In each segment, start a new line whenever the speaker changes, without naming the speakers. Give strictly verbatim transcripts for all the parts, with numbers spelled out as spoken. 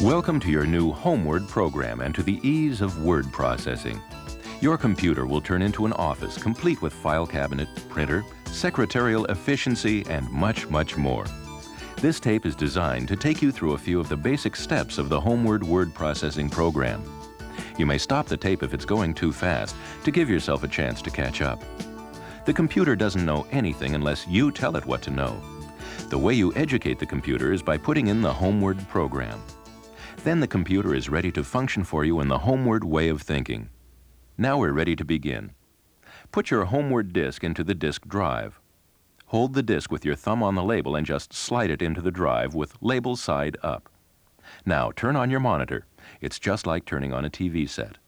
Welcome to your new Homeward program and to the ease of word processing. Your computer will turn into an office complete with file cabinet, printer, secretarial efficiency, and much, much more. This tape is designed to take you through a few of the basic steps of the Homeward word processing program. You may stop the tape if it's going too fast to give yourself a chance to catch up. The computer doesn't know anything unless you tell it what to know. The way you educate the computer is by putting in the Homeward program. Then the computer is ready to function for you in the Homeward way of thinking. Now we're ready to begin. Put your Homeward disk into the disk drive. Hold the disk with your thumb on the label and just slide it into the drive with label side up. Now turn on your monitor. It's just like turning on a T V set.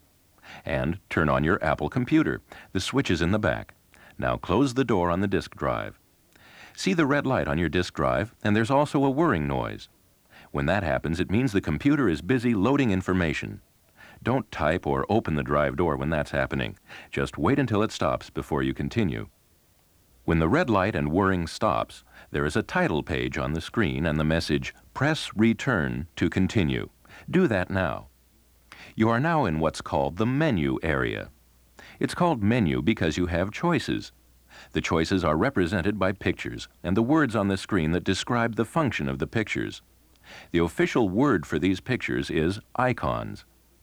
And turn on your Apple computer. The switch is in the back. Now close the door on the disk drive. See the red light on your disk drive, and there's also a whirring noise. When that happens, it means the computer is busy loading information. Don't type or open the drive door when that's happening. Just wait until it stops before you continue. When the red light and whirring stops, there is a title page on the screen and the message, "Press Return to continue." Do that now. You are now in what's called the menu area. It's called menu because you have choices. The choices are represented by pictures and the words on the screen that describe the function of the pictures. The official word for these pictures is icons.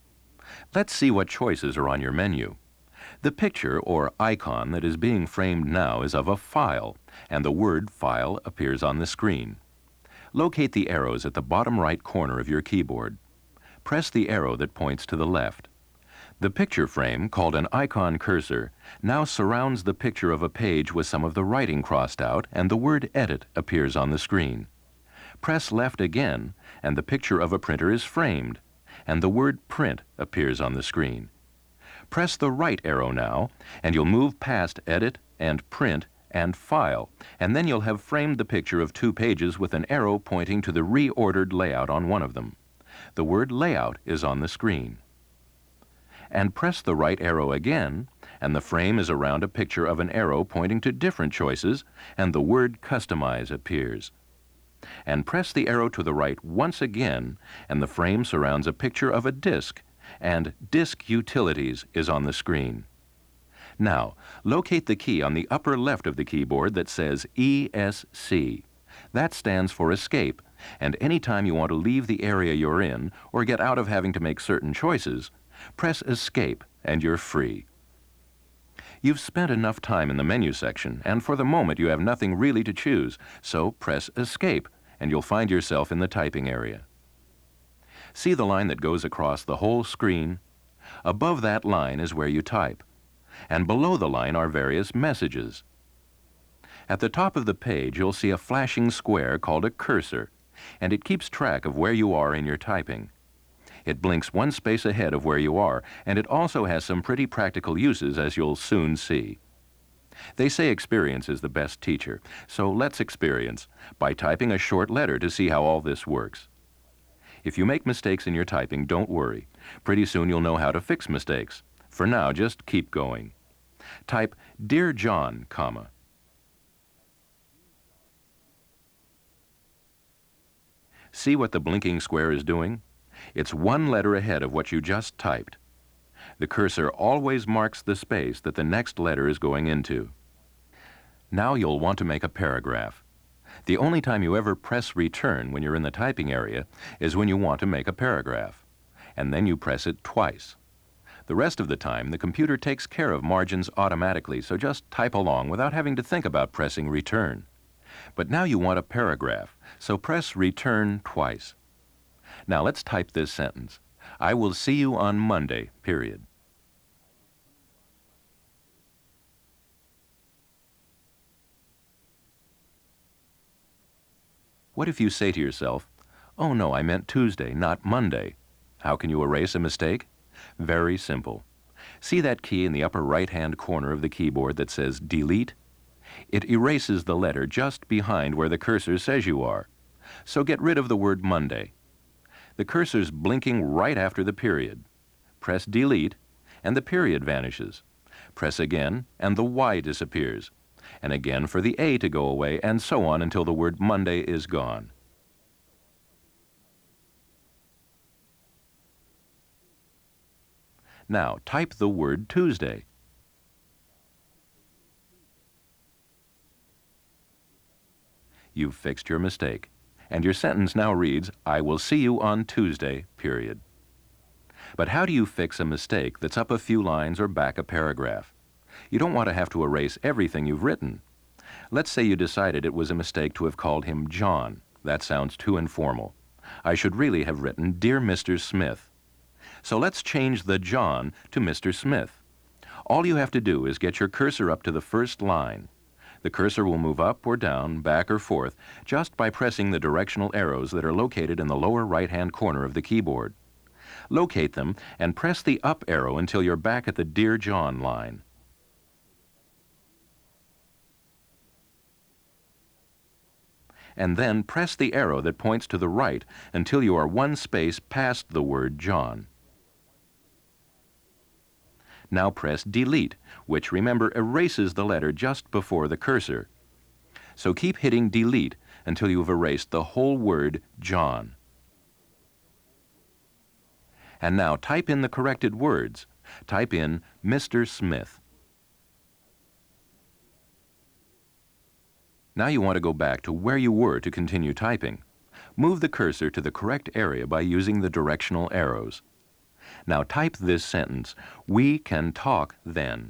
Let's see what choices are on your menu. The picture or icon that is being framed now is of a file, and the word file appears on the screen. Locate the arrows at the bottom right corner of your keyboard. Press the arrow that points to the left. The picture frame, called an icon cursor, now surrounds the picture of a page with some of the writing crossed out, and the word edit appears on the screen. Press left again, and the picture of a printer is framed, and the word print appears on the screen. Press the right arrow now, and you'll move past edit and print and file, and then you'll have framed the picture of two pages with an arrow pointing to the reordered layout on one of them. The word layout is on the screen. And press the right arrow again, and the frame is around a picture of an arrow pointing to different choices, and the word customize appears. And press the arrow to the right once again, and the frame surrounds a picture of a disk, and Disk Utilities is on the screen. Now, locate the key on the upper left of the keyboard that says E S C. That stands for Escape, and anytime you want to leave the area you're in or get out of having to make certain choices, press Escape and you're free. You've spent enough time in the menu section, and for the moment you have nothing really to choose, so press Escape, and you'll find yourself in the typing area. See the line that goes across the whole screen? Above that line is where you type, and below the line are various messages. At the top of the page you'll see a flashing square called a cursor, and it keeps track of where you are in your typing. It blinks one space ahead of where you are, and it also has some pretty practical uses, as you'll soon see. They say experience is the best teacher, so let's experience by typing a short letter to see how all this works. If you make mistakes in your typing, don't worry. Pretty soon you'll know how to fix mistakes. For now, just keep going. Type, "Dear John, comma." See what the blinking square is doing? It's one letter ahead of what you just typed. The cursor always marks the space that the next letter is going into. Now you'll want to make a paragraph. The only time you ever press return when you're in the typing area is when you want to make a paragraph, and then you press it twice. The rest of the time, the computer takes care of margins automatically, so just type along without having to think about pressing return. But now you want a paragraph, so press return twice. Now let's type this sentence. I will see you on Monday, period. What if you say to yourself, "Oh no, I meant Tuesday, not Monday"? How can you erase a mistake? Very simple. See that key in the upper right-hand corner of the keyboard that says Delete? It erases the letter just behind where the cursor says you are. So get rid of the word Monday. The cursor's blinking right after the period. Press Delete, and the period vanishes. Press again, and the Y disappears. And again for the A to go away, and so on until the word Monday is gone. Now, type the word Tuesday. You've fixed your mistake, and your sentence now reads, I will see you on Tuesday, period. But how do you fix a mistake that's up a few lines or back a paragraph? You don't want to have to erase everything you've written. Let's say you decided it was a mistake to have called him John. That sounds too informal. I should really have written, Dear Mister Smith. So let's change the John to Mister Smith. All you have to do is get your cursor up to the first line. The cursor will move up or down, back or forth, just by pressing the directional arrows that are located in the lower right-hand corner of the keyboard. Locate them and press the up arrow until you're back at the Dear John line. And then press the arrow that points to the right until you are one space past the word John. Now press Delete, which, remember, erases the letter just before the cursor. So keep hitting Delete until you've erased the whole word John. And now type in the corrected words. Type in Mister Smith. Now you want to go back to where you were to continue typing. Move the cursor to the correct area by using the directional arrows. Now type this sentence, We can talk then.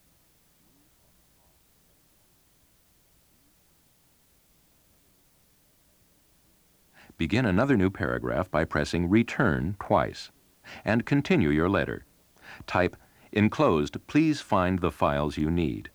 Begin another new paragraph by pressing Return twice, and continue your letter. Type, Enclosed, please find the files you need.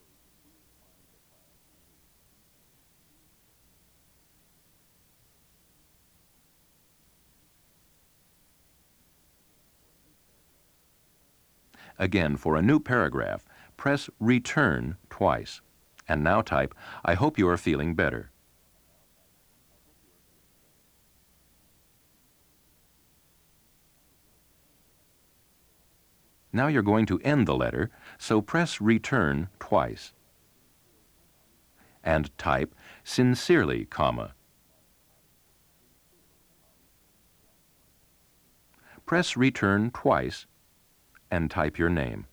Again, for a new paragraph, press Return twice. And now type, I hope you are feeling better. Now you're going to end the letter, so press Return twice. And type, Sincerely, comma. Press Return twice and type your name.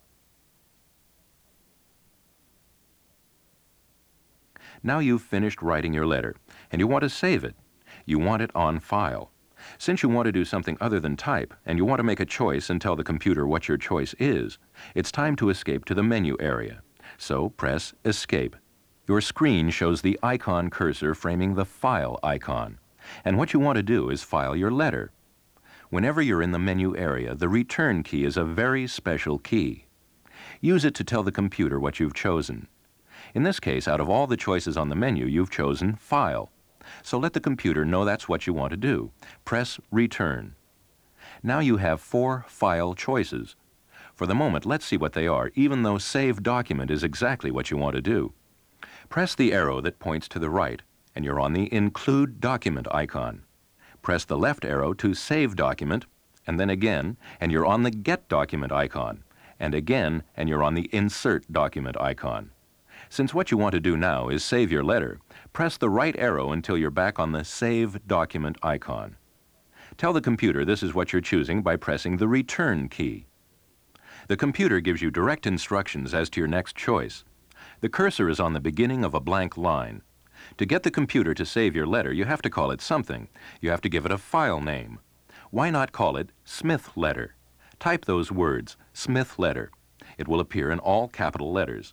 Now you've finished writing your letter, and you want to save it. You want it on file. Since you want to do something other than type, and you want to make a choice and tell the computer what your choice is, it's time to escape to the menu area. So press Escape. Your screen shows the icon cursor framing the File icon. And what you want to do is file your letter. Whenever you're in the menu area, the Return key is a very special key. Use it to tell the computer what you've chosen. In this case, out of all the choices on the menu, you've chosen File. So let the computer know that's what you want to do. Press Return. Now you have four file choices. For the moment, let's see what they are, even though Save Document is exactly what you want to do. Press the arrow that points to the right, and you're on the Include Document icon. Press the left arrow to Save Document, and then again, and you're on the Get Document icon, and again, and you're on the Insert Document icon. Since what you want to do now is save your letter, press the right arrow until you're back on the Save Document icon. Tell the computer this is what you're choosing by pressing the Return key. The computer gives you direct instructions as to your next choice. The cursor is on the beginning of a blank line. To get the computer to save your letter, you have to call it something. You have to give it a file name. Why not call it Smith Letter? Type those words, Smith Letter. It will appear in all capital letters.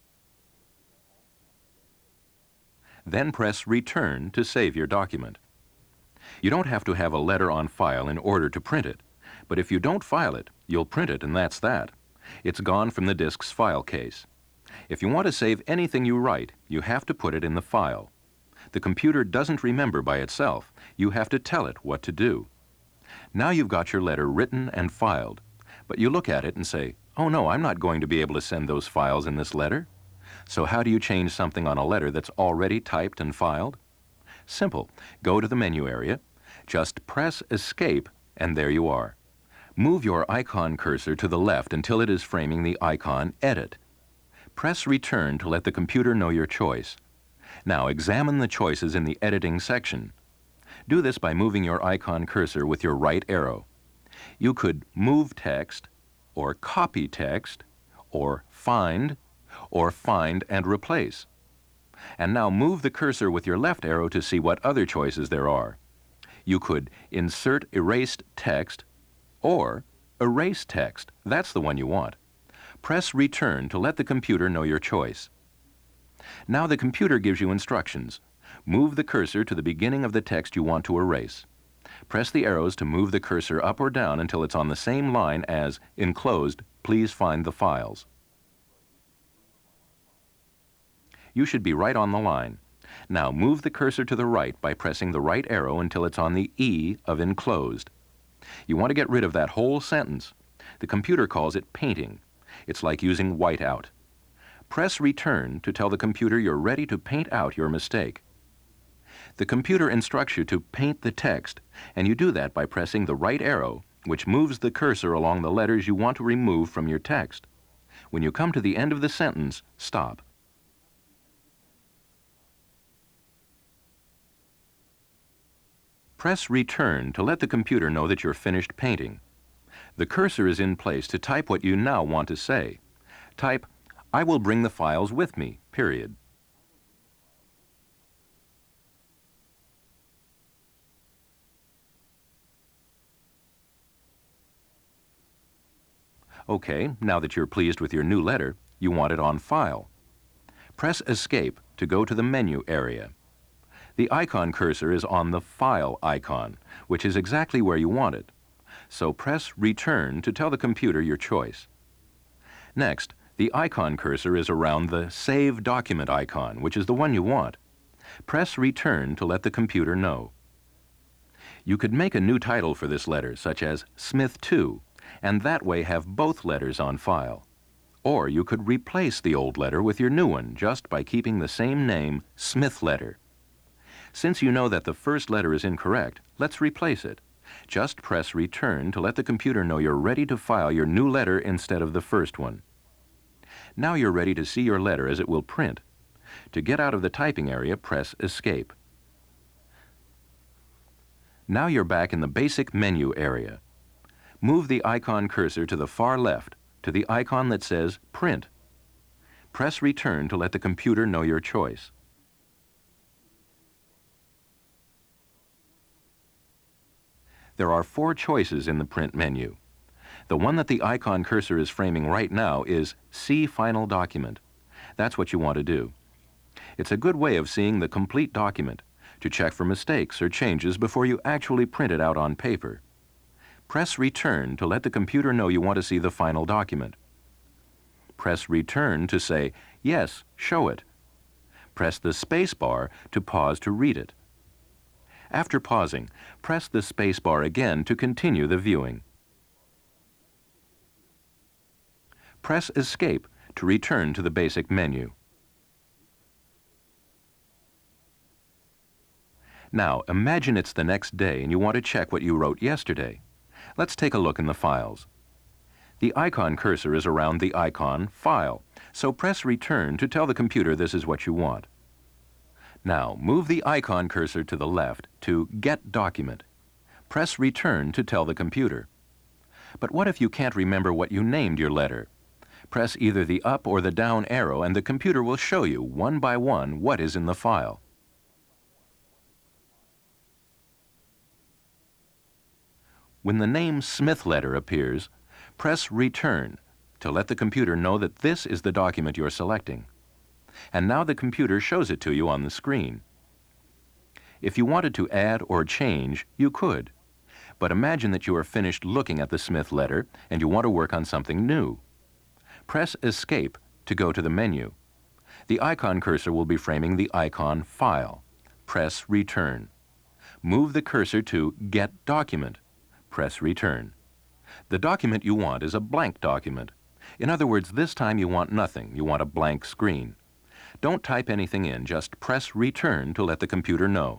Then press Return to save your document. You don't have to have a letter on file in order to print it, but if you don't file it, you'll print it and that's that. It's gone from the disk's file case. If you want to save anything you write, you have to put it in the file. The computer doesn't remember by itself. You have to tell it what to do. Now you've got your letter written and filed, but you look at it and say, oh no, I'm not going to be able to send those files in this letter. So how do you change something on a letter that's already typed and filed? Simple. Go to the menu area, just press Escape, and there you are. Move your icon cursor to the left until it is framing the icon Edit. Press Return to let the computer know your choice. Now examine the choices in the editing section. Do this by moving your icon cursor with your right arrow. You could move text, or copy text, or find, or find and replace. And now move the cursor with your left arrow to see what other choices there are. You could insert erased text or erase text. That's the one you want. Press Return to let the computer know your choice. Now the computer gives you instructions. Move the cursor to the beginning of the text you want to erase. Press the arrows to move the cursor up or down until it's on the same line as Enclosed, please find the files. You should be right on the line. Now move the cursor to the right by pressing the right arrow until it's on the E of Enclosed. You want to get rid of that whole sentence. The computer calls it painting. It's like using whiteout. Press Return to tell the computer you're ready to paint out your mistake. The computer instructs you to paint the text, and you do that by pressing the right arrow, which moves the cursor along the letters you want to remove from your text. When you come to the end of the sentence, stop. Press Return to let the computer know that you're finished painting. The cursor is in place to type what you now want to say. Type, "I will bring the files with me," period. Okay, now that you're pleased with your new letter, you want it on file. Press Escape to go to the menu area. The icon cursor is on the File icon, which is exactly where you want it. So press Return to tell the computer your choice. Next, the icon cursor is around the Save Document icon, which is the one you want. Press Return to let the computer know. You could make a new title for this letter, such as Smith two, and that way have both letters on file. Or you could replace the old letter with your new one just by keeping the same name, Smith letter. Since you know that the first letter is incorrect, let's replace it. Just press Return to let the computer know you're ready to file your new letter instead of the first one. Now you're ready to see your letter as it will print. To get out of the typing area, press Escape. Now you're back in the basic menu area. Move the icon cursor to the far left, to the icon that says Print. Press Return to let the computer know your choice. There are four choices in the Print menu. The one that the icon cursor is framing right now is See Final Document. That's what you want to do. It's a good way of seeing the complete document, to check for mistakes or changes before you actually print it out on paper. Press Return to let the computer know you want to see the final document. Press Return to say, "Yes, show it." Press the space bar to pause to read it. After pausing, press the space bar again to continue the viewing. Press Escape to return to the basic menu. Now, imagine it's the next day and you want to check what you wrote yesterday. Let's take a look in the files. The icon cursor is around the icon File, so press Return to tell the computer this is what you want. Now, move the icon cursor to the left to Get Document. Press Return to tell the computer. But what if you can't remember what you named your letter? Press either the up or the down arrow and the computer will show you, one by one, what is in the file. When the name Smith letter appears, press Return to let the computer know that this is the document you're selecting. And now the computer shows it to you on the screen. If you wanted to add or change, you could. But imagine that you are finished looking at the Smith letter and you want to work on something new. Press Escape to go to the menu. The icon cursor will be framing the icon File. Press Return. Move the cursor to Get Document. Press Return. The document you want is a blank document. In other words, this time you want nothing. You want a blank screen. Don't type anything in, just press Return to let the computer know.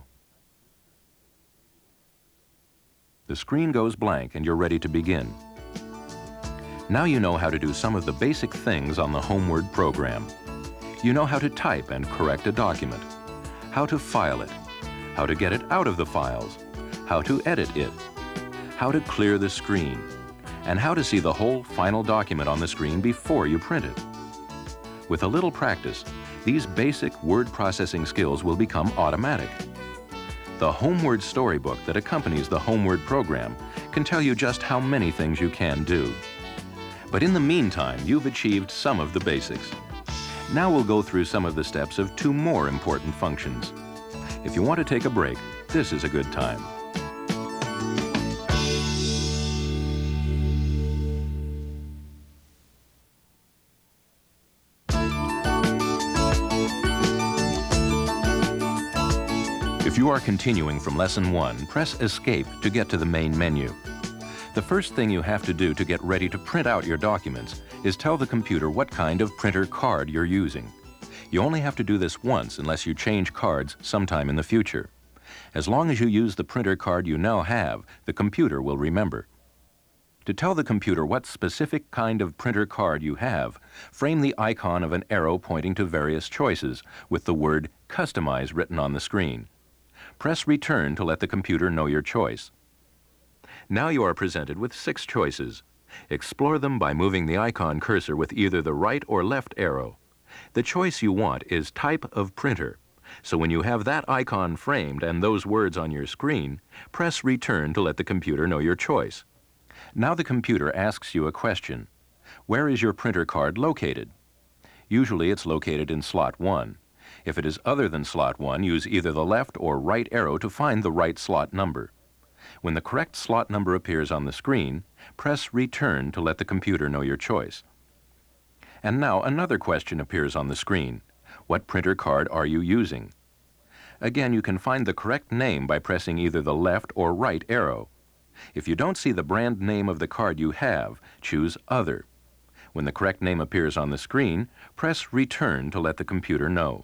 The screen goes blank and you're ready to begin. Now you know how to do some of the basic things on the Homeward program. You know how to type and correct a document, how to file it, how to get it out of the files, how to edit it, how to clear the screen, and how to see the whole final document on the screen before you print it. With a little practice, these basic word processing skills will become automatic. The HomeWord storybook that accompanies the HomeWord program can tell you just how many things you can do. But in the meantime, you've achieved some of the basics. Now we'll go through some of the steps of two more important functions. If you want to take a break, this is a good time. If you are continuing from Lesson one, press Escape to get to the main menu. The first thing you have to do to get ready to print out your documents is tell the computer what kind of printer card you're using. You only have to do this once unless you change cards sometime in the future. As long as you use the printer card you now have, the computer will remember. To tell the computer what specific kind of printer card you have, frame the icon of an arrow pointing to various choices with the word Customize written on the screen. Press Return to let the computer know your choice. Now you are presented with six choices. Explore them by moving the icon cursor with either the right or left arrow. The choice you want is Type of Printer. So when you have that icon framed and those words on your screen, press Return to let the computer know your choice. Now the computer asks you a question. Where is your printer card located? Usually it's located in slot one. If it is other than slot one, use either the left or right arrow to find the right slot number. When the correct slot number appears on the screen, press Return to let the computer know your choice. And now another question appears on the screen. What printer card are you using? Again, you can find the correct name by pressing either the left or right arrow. If you don't see the brand name of the card you have, choose Other. When the correct name appears on the screen, press Return to let the computer know.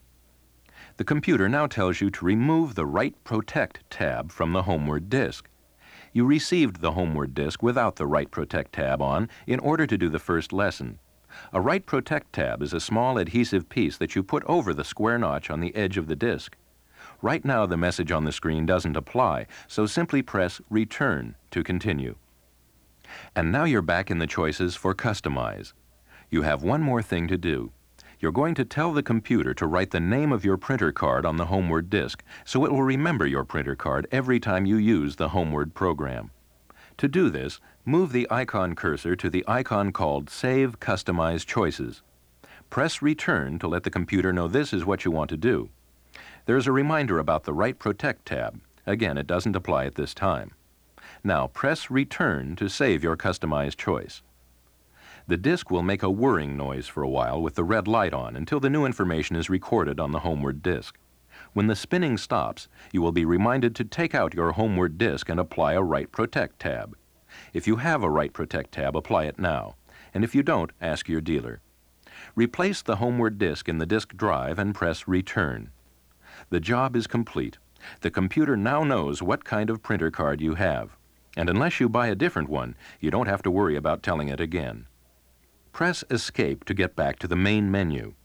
The computer now tells you to remove the Write Protect tab from the HomeWord disk. You received the HomeWord disk without the Write Protect tab on in order to do the first lesson. A Write Protect tab is a small adhesive piece that you put over the square notch on the edge of the disk. Right now the message on the screen doesn't apply, so simply press Return to continue. And now you're back in the choices for Customize. You have one more thing to do. You're going to tell the computer to write the name of your printer card on the HomeWord disk, so it will remember your printer card every time you use the HomeWord program. To do this, move the icon cursor to the icon called Save Customize Choices. Press Return to let the computer know this is what you want to do. There's a reminder about the Write Protect tab. Again, it doesn't apply at this time. Now press Return to save your customized choice. The disk will make a whirring noise for a while with the red light on until the new information is recorded on the HomeWord disk. When the spinning stops, you will be reminded to take out your HomeWord disk and apply a Write Protect tab. If you have a Write Protect tab, apply it now. And if you don't, ask your dealer. Replace the HomeWord disk in the disk drive and press Return. The job is complete. The computer now knows what kind of printer card you have. And unless you buy a different one, you don't have to worry about telling it again. Press Escape to get back to the main menu.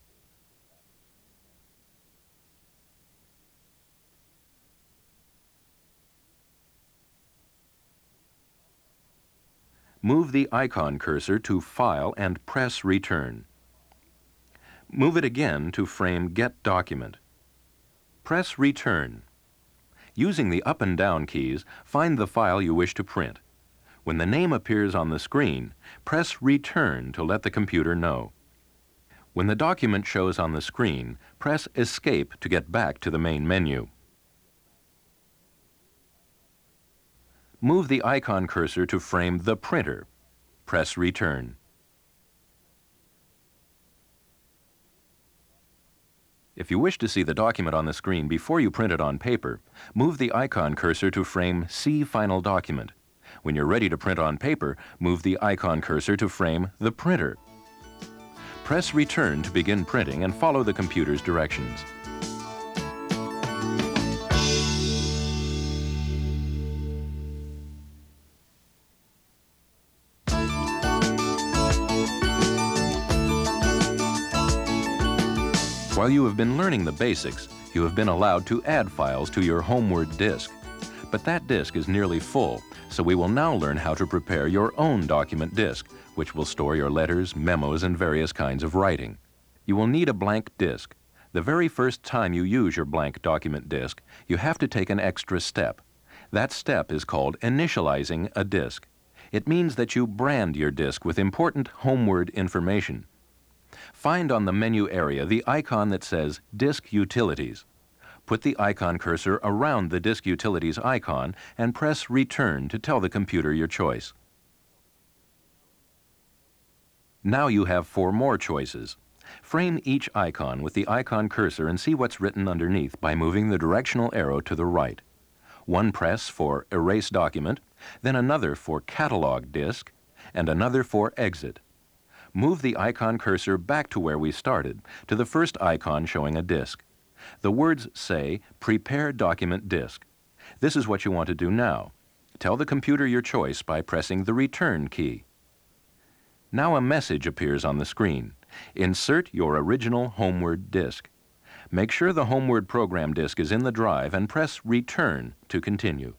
Move the icon cursor to File and press Return. Move it again to frame Get Document. Press Return. Using the up and down keys, find the file you wish to print. When the name appears on the screen, press Return to let the computer know. When the document shows on the screen, press Escape to get back to the main menu. Move the icon cursor to frame the printer. Press Return. If you wish to see the document on the screen before you print it on paper, move the icon cursor to frame See Final Document. When you're ready to print on paper, move the icon cursor to frame the printer. Press Return to begin printing and follow the computer's directions. While you have been learning the basics, you have been allowed to add files to your HomeWord disk. But that disk is nearly full, so we will now learn how to prepare your own document disk, which will store your letters, memos, and various kinds of writing. You will need a blank disk. The very first time you use your blank document disk, you have to take an extra step. That step is called initializing a disk. It means that you brand your disk with important HomeWord information. Find on the menu area the icon that says Disk Utilities. Put the icon cursor around the Disk Utilities icon and press Return to tell the computer your choice. Now you have four more choices. Frame each icon with the icon cursor and see what's written underneath by moving the directional arrow to the right. One press for Erase Document, then another for Catalog Disk, and another for Exit. Move the icon cursor back to where we started, to the first icon showing a disk. The words say, Prepare Document Disk. This is what you want to do now. Tell the computer your choice by pressing the Return key. Now a message appears on the screen. Insert your original HomeWord disk. Make sure the HomeWord program disk is in the drive and press Return to continue.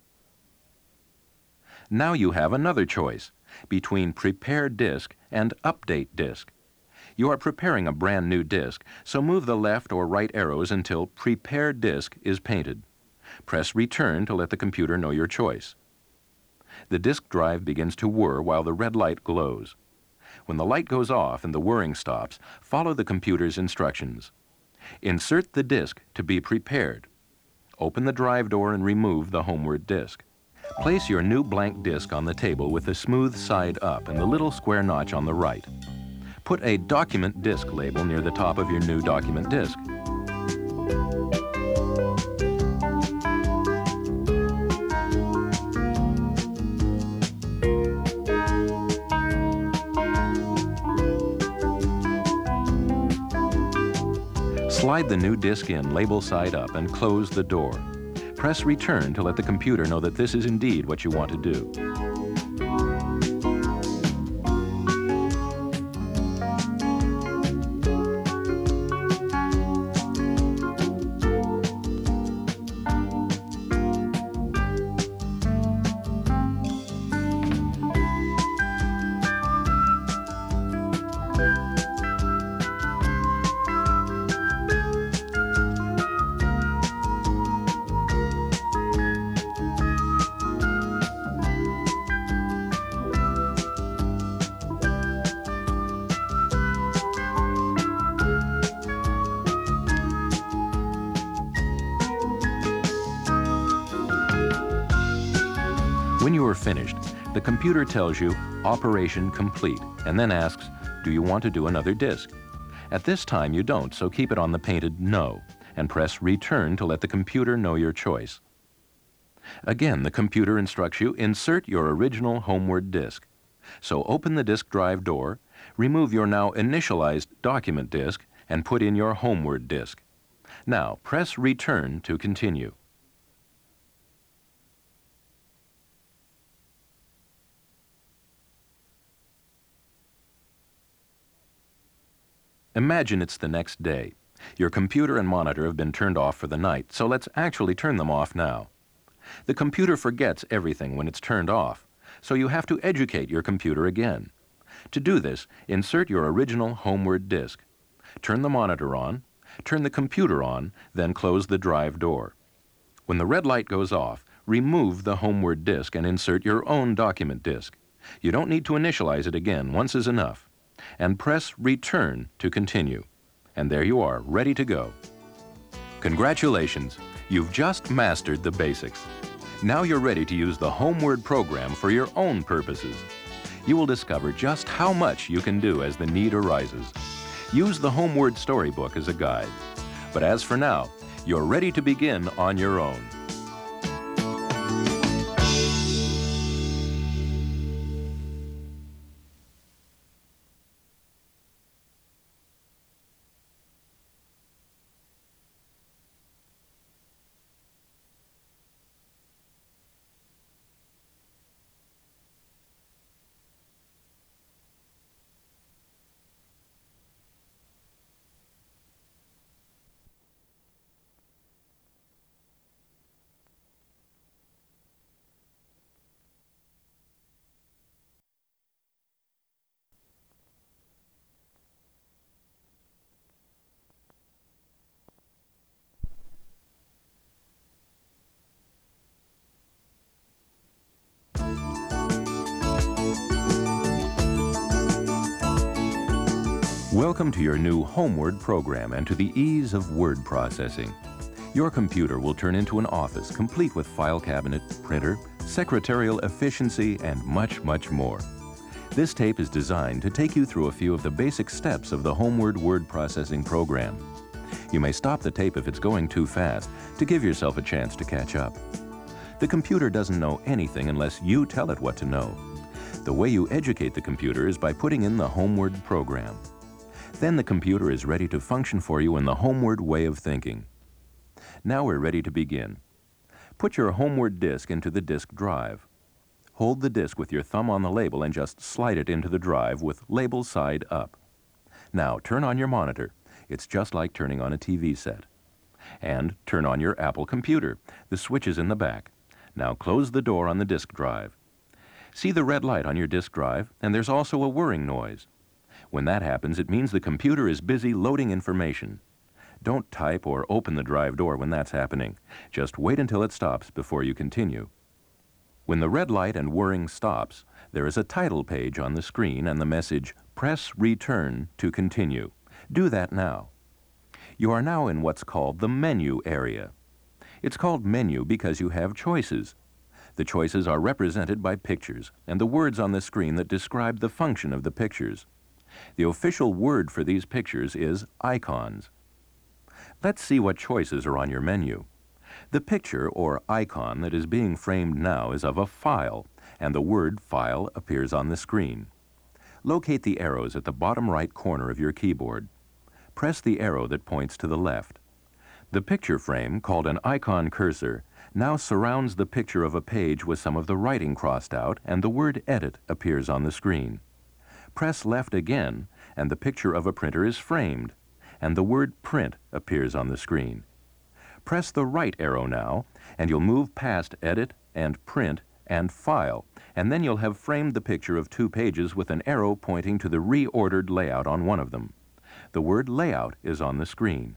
Now you have another choice between Prepare Disk and Update Disk. You are preparing a brand new disk, so move the left or right arrows until Prepare Disk is painted. Press Return to let the computer know your choice. The disk drive begins to whir while the red light glows. When the light goes off and the whirring stops, follow the computer's instructions. Insert the disk to be prepared. Open the drive door and remove the HomeWord disk. Place your new blank disk on the table with the smooth side up and the little square notch on the right. Put a Document Disk label near the top of your new document disk. Slide the new disk in label side up and close the door. Press Return to let the computer know that this is indeed what you want to do. When you are finished, the computer tells you Operation Complete and then asks, do you want to do another disk? At this time you don't, so keep it on the painted No and press Return to let the computer know your choice. Again, the computer instructs you insert your original HomeWord disk. So open the disk drive door, remove your now initialized document disk, and put in your HomeWord disk. Now press Return to continue. Imagine it's the next day. Your computer and monitor have been turned off for the night, so let's actually turn them off now. The computer forgets everything when it's turned off, so you have to educate your computer again. To do this, insert your original HomeWord disk. Turn the monitor on, turn the computer on, then close the drive door. When the red light goes off, remove the HomeWord disk and insert your own document disk. You don't need to initialize it again, once is enough. And press Return to continue. And there you are, ready to go. Congratulations, you've just mastered the basics. Now you're ready to use the HomeWord program for your own purposes. You will discover just how much you can do as the need arises. Use the HomeWord Storybook as a guide. But as for now, you're ready to begin on your own. Welcome to your new Homeward program and to the ease of word processing. Your computer will turn into an office complete with file cabinet, printer, secretarial efficiency, and much, much more. This tape is designed to take you through a few of the basic steps of the Homeward word processing program. You may stop the tape if it's going too fast to give yourself a chance to catch up. The computer doesn't know anything unless you tell it what to know. The way you educate the computer is by putting in the Homeward program. Then the computer is ready to function for you in the Homeward way of thinking. Now we're ready to begin. Put your Homeward disk into the disk drive. Hold the disk with your thumb on the label and just slide it into the drive with label side up. Now turn on your monitor. It's just like turning on a T V set. And turn on your Apple computer. The switch is in the back. Now close the door on the disk drive. See the red light on your disk drive, and there's also a whirring noise. When that happens, it means the computer is busy loading information. Don't type or open the drive door when that's happening. Just wait until it stops before you continue. When the red light and whirring stops, there is a title page on the screen and the message, "Press Return to continue." Do that now. You are now in what's called the menu area. It's called menu because you have choices. The choices are represented by pictures and the words on the screen that describe the function of the pictures. The official word for these pictures is icons. Let's see what choices are on your menu. The picture or icon that is being framed now is of a file, and the word file appears on the screen. Locate the arrows at the bottom right corner of your keyboard. Press the arrow that points to the left. The picture frame, called an icon cursor, now surrounds the picture of a page with some of the writing crossed out, and the word edit appears on the screen. Press left again, and the picture of a printer is framed, and the word print appears on the screen. Press the right arrow now, and you'll move past edit and print and file, and then you'll have framed the picture of two pages with an arrow pointing to the reordered layout on one of them. The word layout is on the screen.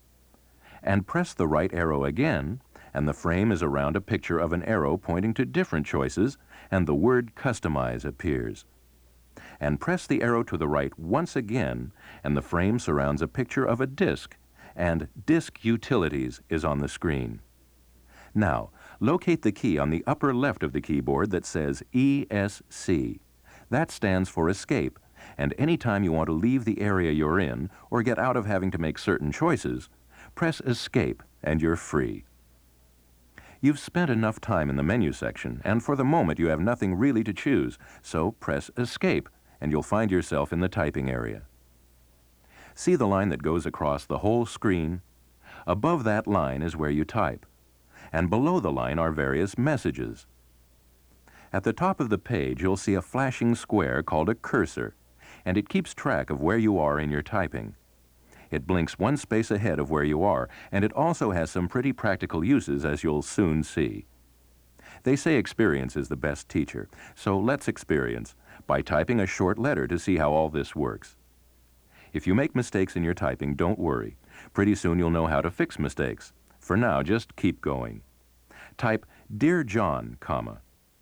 And press the right arrow again, and the frame is around a picture of an arrow pointing to different choices, and the word customize appears. And press the arrow to the right once again, and the frame surrounds a picture of a disk, and Disk Utilities is on the screen. Now, locate the key on the upper left of the keyboard that says E S C. That stands for Escape, and anytime you want to leave the area you're in or get out of having to make certain choices, press Escape and you're free. You've spent enough time in the menu section, and for the moment you have nothing really to choose, so press Escape and you'll find yourself in the typing area. See the line that goes across the whole screen? Above that line is where you type, and below the line are various messages. At the top of the page you'll see a flashing square called a cursor, and it keeps track of where you are in your typing. It blinks one space ahead of where you are, and it also has some pretty practical uses, as you'll soon see. They say experience is the best teacher, so let's experience by typing a short letter to see how all this works. If you make mistakes in your typing, don't worry. Pretty soon you'll know how to fix mistakes. For now, just keep going. Type, "Dear John, comma."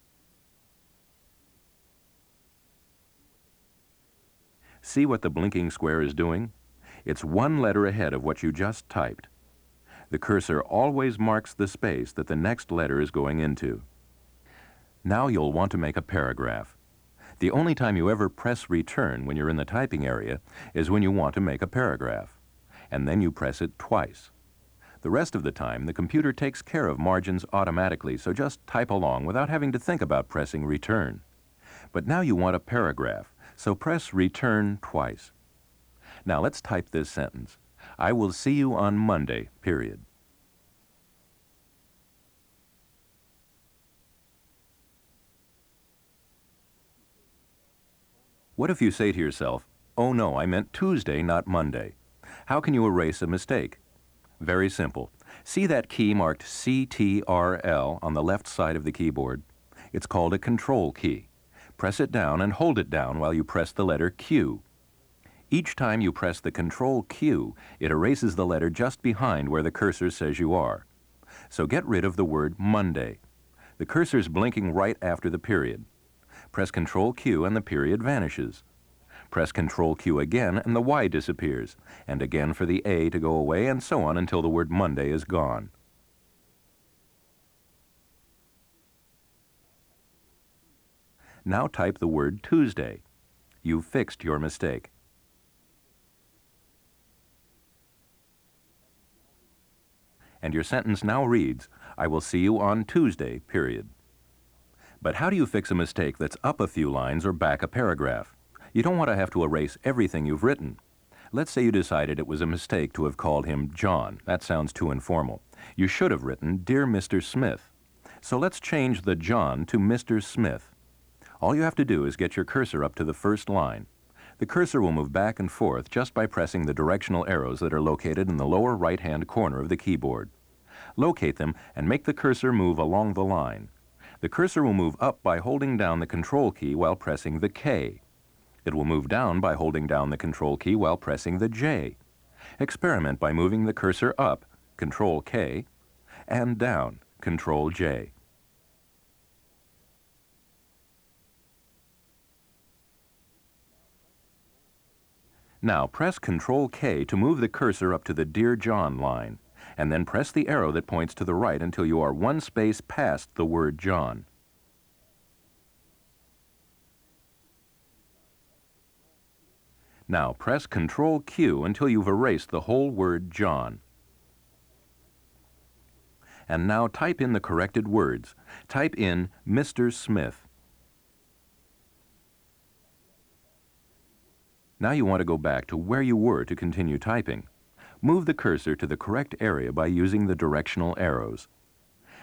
See what the blinking square is doing? It's one letter ahead of what you just typed. The cursor always marks the space that the next letter is going into. Now you'll want to make a paragraph. The only time you ever press return when you're in the typing area is when you want to make a paragraph, and then you press it twice. The rest of the time, the computer takes care of margins automatically, so just type along without having to think about pressing return. But now you want a paragraph, so press return twice. Now let's type this sentence. I will see you on Monday, period. What if you say to yourself, "Oh no, I meant Tuesday, not Monday"? How can you erase a mistake? Very simple. See that key marked C T R L on the left side of the keyboard? It's called a control key. Press it down and hold it down while you press the letter Q. Each time you press the control Q, it erases the letter just behind where the cursor says you are. So get rid of the word Monday. The cursor's blinking right after the period. Press control Q and the period vanishes. Press Control Q again and the Y disappears, and again for the A to go away, and so on until the word Monday is gone. Now type the word Tuesday. You've fixed your mistake. And your sentence now reads, I will see you on Tuesday, period. But how do you fix a mistake that's up a few lines or back a paragraph? You don't want to have to erase everything you've written. Let's say you decided it was a mistake to have called him John. That sounds too informal. You should have written, Dear Mister Smith. So let's change the John to Mister Smith. All you have to do is get your cursor up to the first line. The cursor will move back and forth just by pressing the directional arrows that are located in the lower right-hand corner of the keyboard. Locate them and make the cursor move along the line. The cursor will move up by holding down the Control key while pressing the K. It will move down by holding down the Control key while pressing the J. Experiment by moving the cursor up, Control K, and down, Control J. Now press Control K to move the cursor up to the Dear John line, and then press the arrow that points to the right until you are one space past the word John. Now press Control Q until you've erased the whole word John. And now type in the corrected words. Type in Mister Smith. Now you want to go back to where you were to continue typing. Move the cursor to the correct area by using the directional arrows.